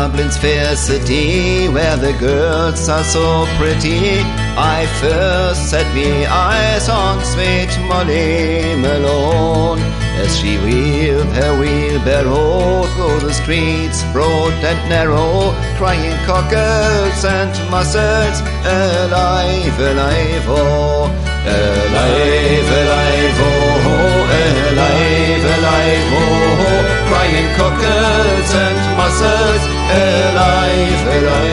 Dublin's fair city, where the girls are so pretty, I first set me eyes on sweet Molly Malone, as she wheeled her wheelbarrow through the streets broad and narrow, crying cockles and mussels, alive, alive, oh, alive, alive, oh, alive, alive, oh, crying cockles and mussels, alive, alive.